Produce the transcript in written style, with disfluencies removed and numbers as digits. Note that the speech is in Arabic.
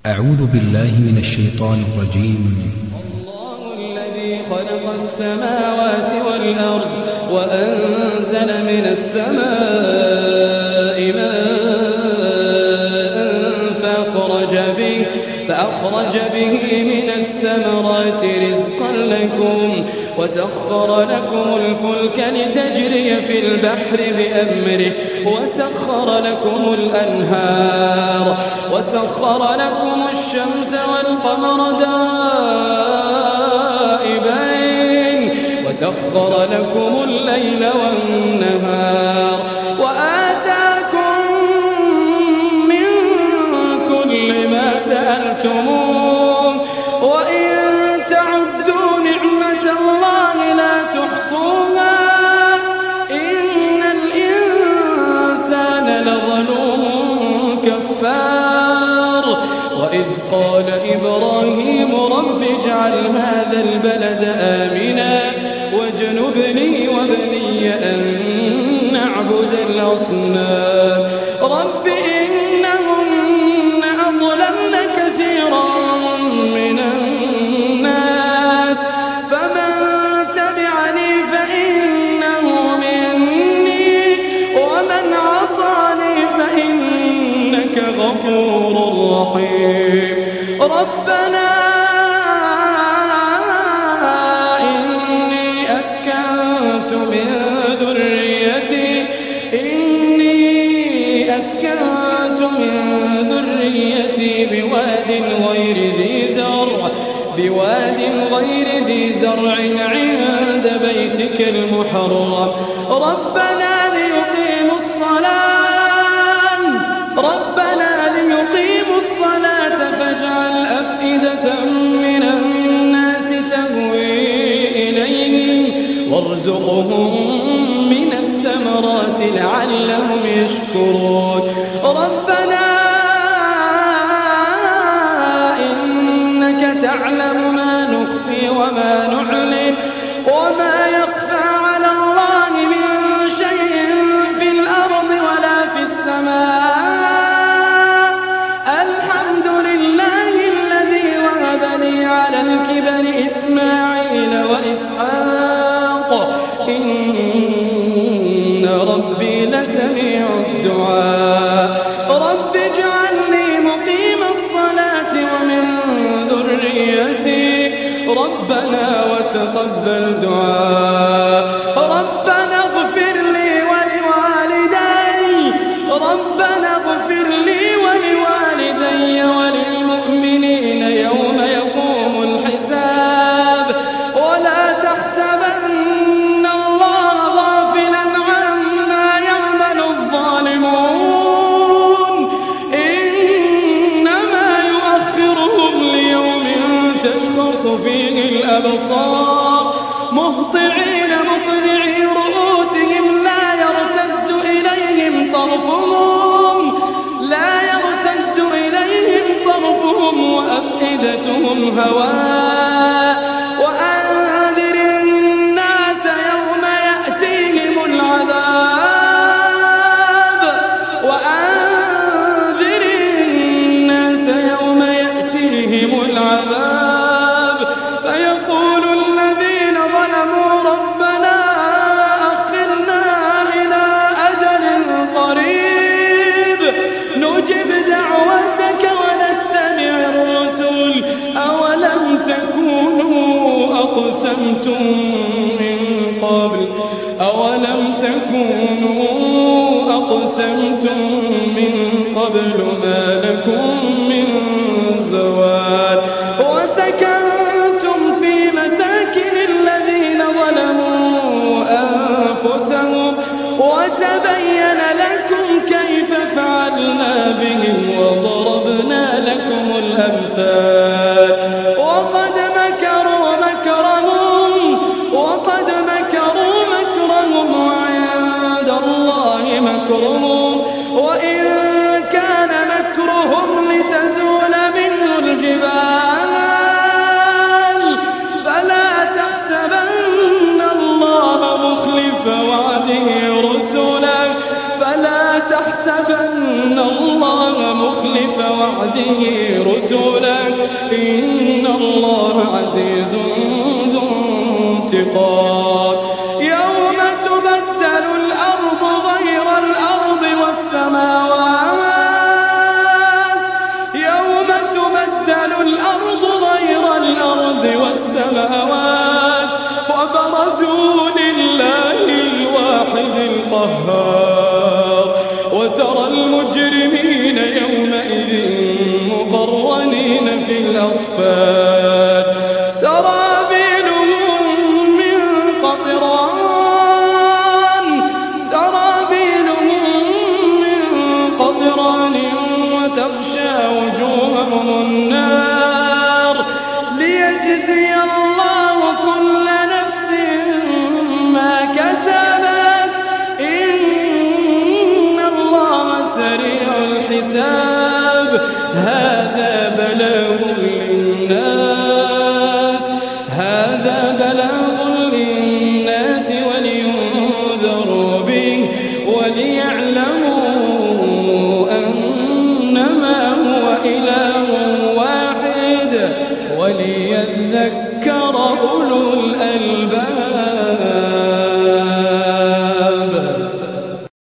أعوذ بالله من الشيطان الرجيم. الله الذي خلق السماوات والأرض وأنزل من السماء ماء فأخرج به من الثمرات رزقا لكم وسخر لكم الفلك لتجري في البحر بأمره وسخر لكم الأنهار وسخر لكم الشمس والقمر دائبين وسخر لكم الليل والنهار وآتاكم من كل ما سألتموه وإن تعدوا نعمة الله لا تحصوها إن الإنسان لظلوم كفار وإذ قال إبراهيم رب اجعل هذا البلد آمنا واجنبني وبني أن نعبد الأصنام رب إنهن أضللن كثيرا من الناس فمن تبعني فإنه مني ومن عصاني فإنك غفور رحيم ربنا إني أسكنت من ذريتي بواد غير ذي زرع عند بيتك المحرم ربنا ليقيموا الصلاة فاجعل أفئدة من الناس تهوي إليهم وارزقهم من الثمرات لعلهم يشكرون ربنا إنك تعلم ما نخفي وما نعلن وما يخفى على الله من شيء في الأرض ولا في السماء الحمد لله الذي وهب لي على الكبر إسماعيل وإسحاق إن ربي لسميع الدعاء رب اجعلني مقيم الصلاة ومن ذريتي ربنا وتقبل دعاء ربنا اغفر لي ولوالدي وللمؤمنين يوم يقوم الحساب ولا تحسبن الله غافلا عما يعمل الظالمون إنما يؤخرهم ليوم تشخص فيه الأبصار مهطعين مقنعي رؤوسهم لا يرتد إليهم طرفهم وأفئدتهم هواء وأنذر الناس يوم يأتيهم العذاب فيقول الذين ظلموا ربنا أخرنا إلى أجل قريب نجب دعوتك ونتبع الرسل أولم تكونوا أقسمتم من قبل ما لكم من زوال وسكنتم في مساكن الذين ظلموا أنفسهم وتبين لكم كيف فعلنا بهم وضربنا لكم الأمثال وقد مكروا مكرهم وعند الله مكرهم وإن كان مكرهم لتزول منه الجبال فلا تحسبن الله مخلف وعده رسله رسله إن الله عزيز ذو انتقام يوم تبدل الأرض غير الأرض والسماوات يوم تبدل الأرض غير الأرض والسماوات وبرزوا لله الواحد القهار وترى المجرمين يومئذ مقرنين في الأصفاد سرابيلهم من قطران وتغشى وجوههم النار ليجزي الله كل نفس ما كسبت إن الله سريع الحساب هذا بلاغ للناس ولينذروا به وليعلموا أنما هو إله واحد وليذكر أولو